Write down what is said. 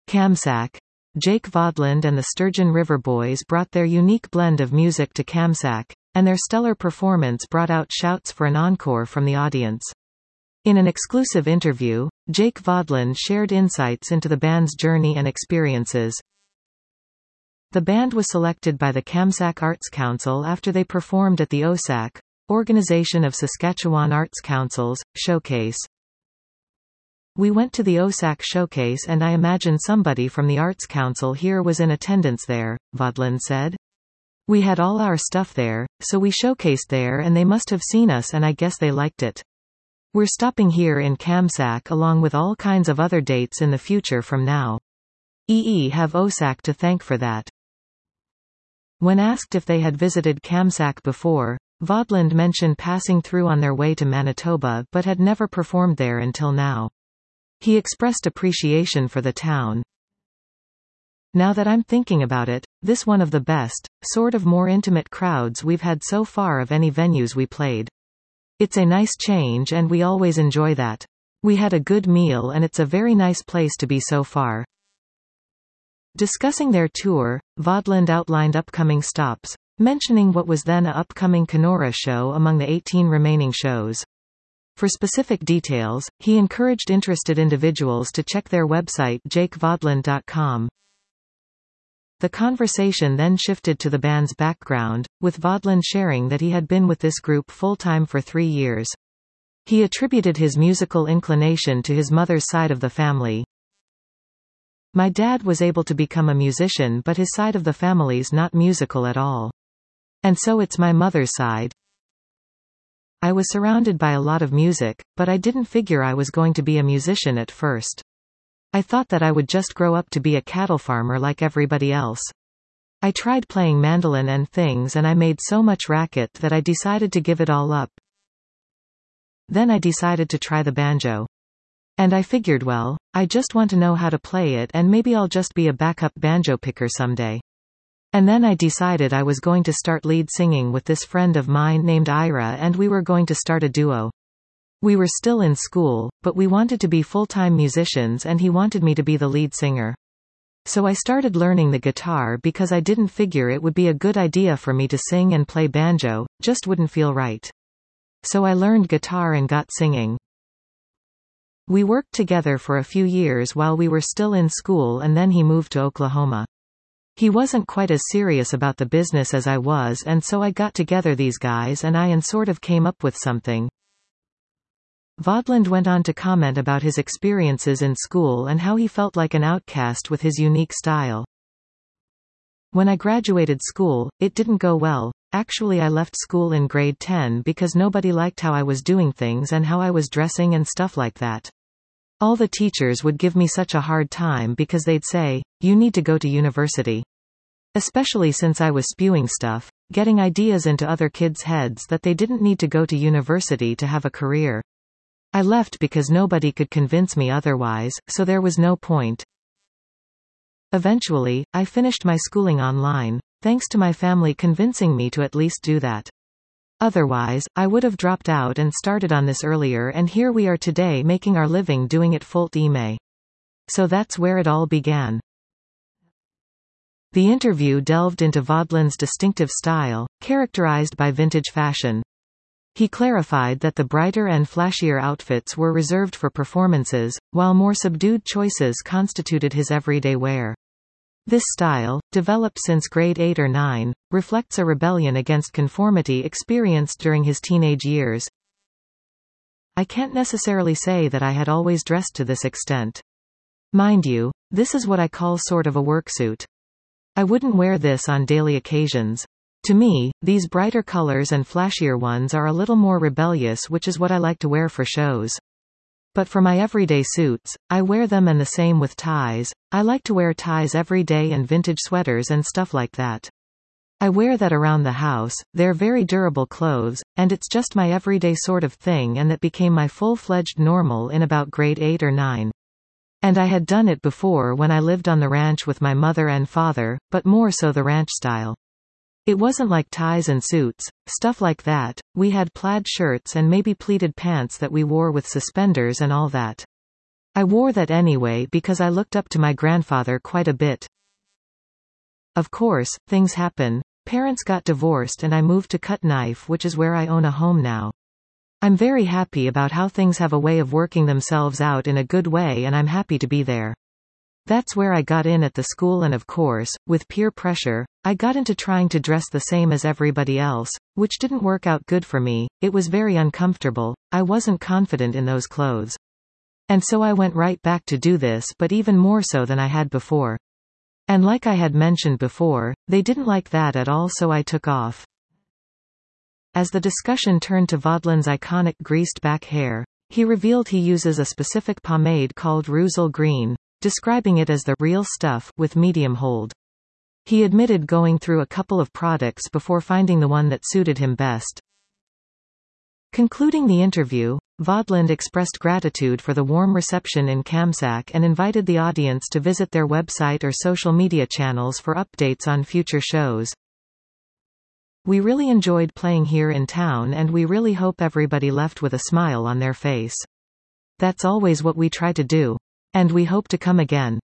Kamsack. Jake Vodland and the Sturgeon River Boys brought their unique blend of music to Kamsack, and their stellar performance brought out shouts for an encore from the audience. In an exclusive interview, Jake Vodland shared insights into the band's journey and experiences. The band was selected by the Kamsack Arts Council after they performed at the OSAC, Organization of Saskatchewan Arts Councils, showcase. We went to the OSAC showcase and I imagine somebody from the Arts Council here was in attendance there, Vodland said. We had all our stuff there, so we showcased there and they must have seen us and I guess they liked it. We're stopping here in Kamsack along with all kinds of other dates in the future from now. Have OSAC to thank for that. When asked if they had visited Kamsack before, Vodland mentioned passing through on their way to Manitoba but had never performed there until now. He expressed appreciation for the town. Now that I'm thinking about it, this one of the best, sort of more intimate crowds we've had so far of any venues we played. It's a nice change and we always enjoy that. We had a good meal and it's a very nice place to be so far. Discussing their tour, Vodland outlined upcoming stops, mentioning what was then a upcoming Kenora show among the 18 remaining shows. For specific details, he encouraged interested individuals to check their website jakevodland.com. The conversation then shifted to the band's background, with Vodland sharing that he had been with this group full-time for 3 years. He attributed his musical inclination to his mother's side of the family. My dad was able to become a musician but his side of the family's not musical at all. And so it's my mother's side. I was surrounded by a lot of music, but I didn't figure I was going to be a musician at first. I thought that I would just grow up to be a cattle farmer like everybody else. I tried playing mandolin and things and I made so much racket that I decided to give it all up. Then I decided to try the banjo. And I figured, well, I just want to know how to play it and maybe I'll just be a backup banjo picker someday. And then I decided I was going to start lead singing with this friend of mine named Ira and we were going to start a duo. We were still in school, but we wanted to be full-time musicians and he wanted me to be the lead singer. So I started learning the guitar because I didn't figure it would be a good idea for me to sing and play banjo, just wouldn't feel right. So I learned guitar and got singing. We worked together for a few years while we were still in school and then he moved to Oklahoma. He wasn't quite as serious about the business as I was and so I got together these guys and sort of came up with something. Vodland went on to comment about his experiences in school and how he felt like an outcast with his unique style. When I graduated school, it didn't go well. Actually I left school in grade 10 because nobody liked how I was doing things and how I was dressing and stuff like that. All the teachers would give me such a hard time because they'd say, you need to go to university. Especially since I was spewing stuff, getting ideas into other kids' heads that they didn't need to go to university to have a career. I left because nobody could convince me otherwise, so there was no point. Eventually, I finished my schooling online, thanks to my family convincing me to at least do that. Otherwise, I would have dropped out and started on this earlier and here we are today making our living doing it full-time. So that's where it all began. The interview delved into Vodland's distinctive style, characterized by vintage fashion. He clarified that the brighter and flashier outfits were reserved for performances, while more subdued choices constituted his everyday wear. This style, developed since grade 8 or 9, reflects a rebellion against conformity experienced during his teenage years. I can't necessarily say that I had always dressed to this extent. Mind you, this is what I call sort of a work suit. I wouldn't wear this on daily occasions. To me, these brighter colors and flashier ones are a little more rebellious, which is what I like to wear for shows. But for my everyday suits, I wear them, and the same with ties. I like to wear ties every day and vintage sweaters and stuff like that. I wear that around the house. They're very durable clothes, and it's just my everyday sort of thing, and that became my full-fledged normal in about grade 8 or 9. And I had done it before when I lived on the ranch with my mother and father, but more so the ranch style. It wasn't like ties and suits, stuff like that. We had plaid shirts and maybe pleated pants that we wore with suspenders and all that. I wore that anyway because I looked up to my grandfather quite a bit. Of course, things happen. Parents got divorced and I moved to Cut Knife, which is where I own a home now. I'm very happy about how things have a way of working themselves out in a good way, and I'm happy to be there. That's where I got in at the school, and of course, with peer pressure, I got into trying to dress the same as everybody else, which didn't work out good for me. It was very uncomfortable. I wasn't confident in those clothes. And so I went right back to do this, but even more so than I had before. And like I had mentioned before, they didn't like that at all, so I took off. As the discussion turned to Vaudelin's iconic greased back hair, he revealed he uses a specific pomade called Roussel Green, describing it as the real stuff with medium hold. He admitted going through a couple of products before finding the one that suited him best. Concluding the interview, Vaudelin expressed gratitude for the warm reception in Kamsack and invited the audience to visit their website or social media channels for updates on future shows. We really enjoyed playing here in town, and we really hope everybody left with a smile on their face. That's always what we try to do. And we hope to come again.